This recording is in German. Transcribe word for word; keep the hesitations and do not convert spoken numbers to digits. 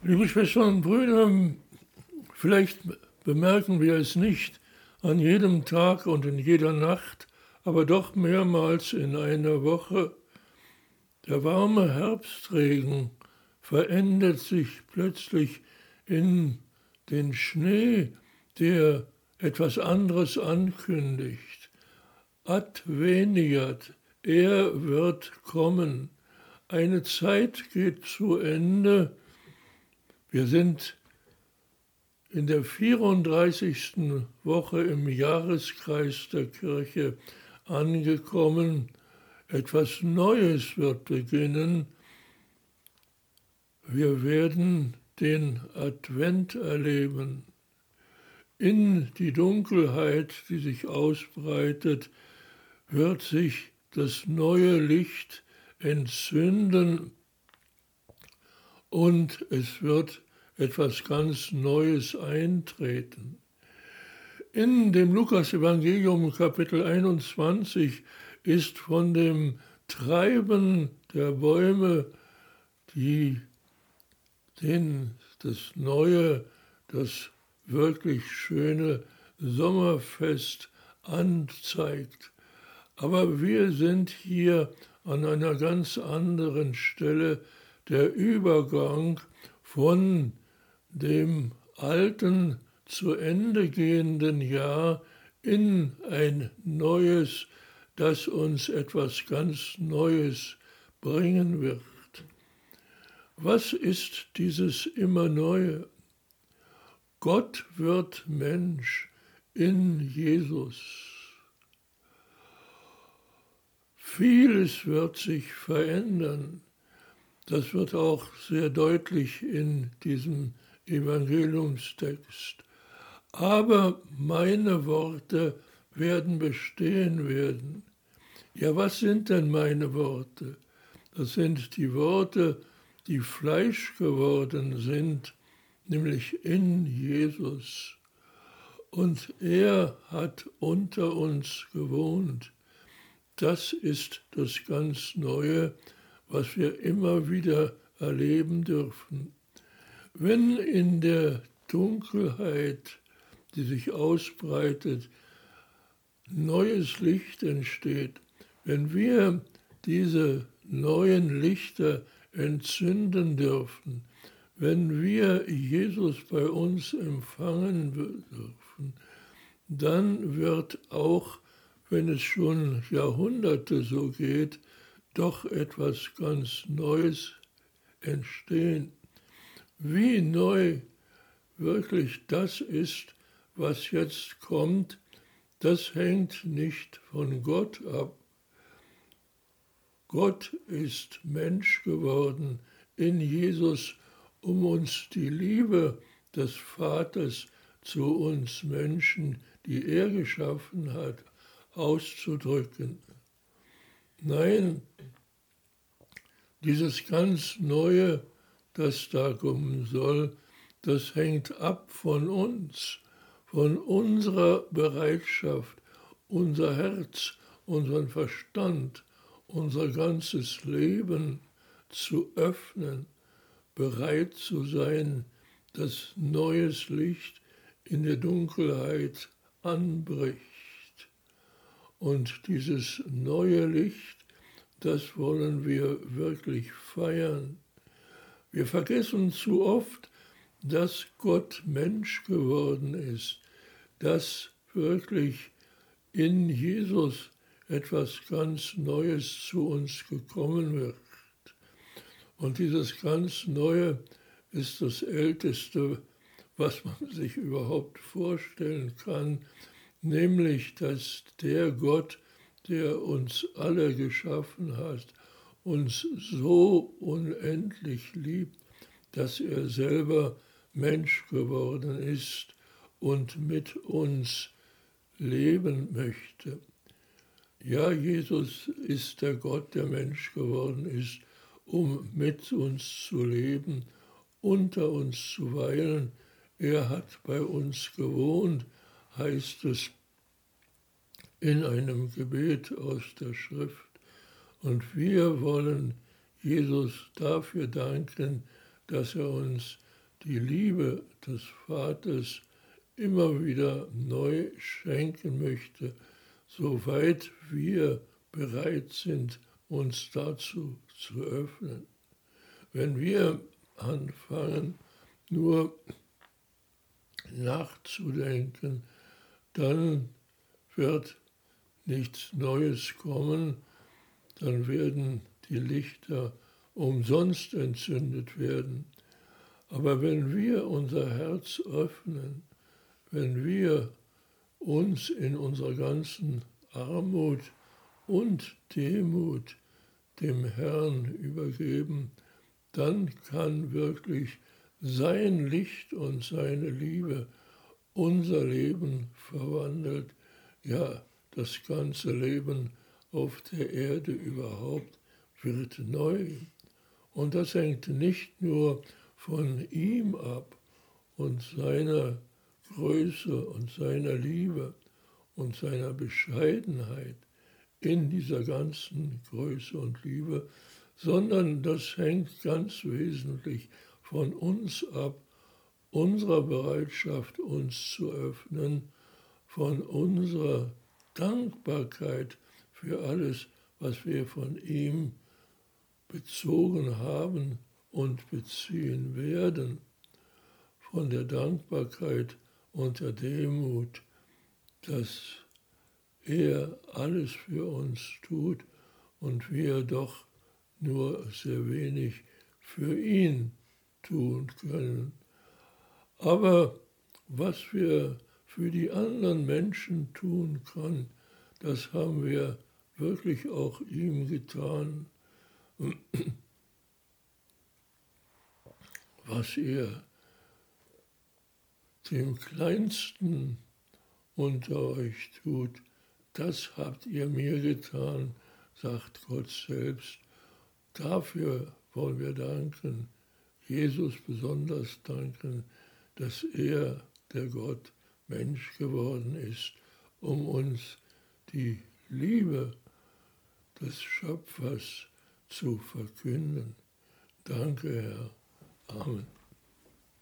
Liebe Schwestern und Brüder, vielleicht bemerken wir es nicht an jedem Tag und in jeder Nacht, aber doch mehrmals in einer Woche. Der warme Herbstregen verändert sich plötzlich in den Schnee, der etwas anderes ankündigt. Adveniat, er wird kommen. Eine Zeit geht zu Ende. Wir sind in der vierunddreißigsten Woche im Jahreskreis der Kirche angekommen. Etwas Neues wird beginnen. Wir werden den Advent erleben. In die Dunkelheit, die sich ausbreitet, wird sich das neue Licht entzünden und es wird etwas ganz Neues eintreten. In dem Lukas-Evangelium Kapitel einundzwanzig ist von dem Treiben der Bäume, die den, das neue, das wirklich schöne Sommerfest anzeigt. Aber wir sind hier an einer ganz anderen Stelle, der Übergang von dem alten, zu Ende gehenden Jahr in ein neues, das uns etwas ganz Neues bringen wird. Was ist dieses immer Neue? Gott wird Mensch in Jesus. Vieles wird sich verändern. Das wird auch sehr deutlich in diesem Evangeliumstext. Aber meine Worte werden bestehen werden. Ja, was sind denn meine Worte? Das sind die Worte, die Fleisch geworden sind, nämlich in Jesus. Und er hat unter uns gewohnt. Das ist das ganz Neue, was wir immer wieder erleben dürfen. Wenn in der Dunkelheit, die sich ausbreitet, neues Licht entsteht, wenn wir diese neuen Lichter entzünden dürfen, wenn wir Jesus bei uns empfangen dürfen, dann wird auch, wenn es schon Jahrhunderte so geht, doch etwas ganz Neues entstehen. Wie neu wirklich das ist, was jetzt kommt, das hängt nicht von Gott ab. Gott ist Mensch geworden in Jesus, um uns die Liebe des Vaters zu uns Menschen, die er geschaffen hat, auszudrücken. Nein, dieses ganz Neue, das da kommen soll, das hängt ab von uns, von unserer Bereitschaft, unser Herz, unseren Verstand, unser ganzes Leben zu öffnen, bereit zu sein, dass neues Licht in der Dunkelheit anbricht. Und dieses neue Licht, das wollen wir wirklich feiern. Wir vergessen zu oft, dass Gott Mensch geworden ist, dass wirklich in Jesus etwas ganz Neues zu uns gekommen wird. Und dieses ganz Neue ist das Älteste, was man sich überhaupt vorstellen kann, nämlich, dass der Gott, der uns alle geschaffen hat, uns so unendlich liebt, dass er selber Mensch geworden ist und mit uns leben möchte. Ja, Jesus ist der Gott, der Mensch geworden ist, um mit uns zu leben, unter uns zu weilen. Er hat bei uns gewohnt, heißt es in einem Gebet aus der Schrift. Und wir wollen Jesus dafür danken, dass er uns die Liebe des Vaters immer wieder neu schenken möchte, soweit wir bereit sind, uns dazu zu öffnen. Wenn wir anfangen, nur nachzudenken, dann wird nichts Neues kommen, dann werden die Lichter umsonst entzündet werden. Aber wenn wir unser Herz öffnen, wenn wir uns in unserer ganzen Armut und Demut dem Herrn übergeben, dann kann wirklich sein Licht und seine Liebe unser Leben verwandelt, ja, das ganze Leben auf der Erde überhaupt wird neu. Und das hängt nicht nur von ihm ab und seiner Größe und seiner Liebe und seiner Bescheidenheit in dieser ganzen Größe und Liebe, sondern das hängt ganz wesentlich von uns ab, unserer Bereitschaft, uns zu öffnen, von unserer Dankbarkeit für alles, was wir von ihm bezogen haben und beziehen werden, von der Dankbarkeit und der Demut, dass er alles für uns tut und wir doch nur sehr wenig für ihn tun können. Aber was wir für die anderen Menschen tun können, das haben wir wirklich auch ihm getan. Was er dem Kleinsten unter euch tut, das habt ihr mir getan, sagt Gott selbst. Dafür wollen wir danken, Jesus besonders danken, dass er, der Gott, Mensch geworden ist, um uns die Liebe des Schöpfers zu verkünden. Danke, Herr. Amen.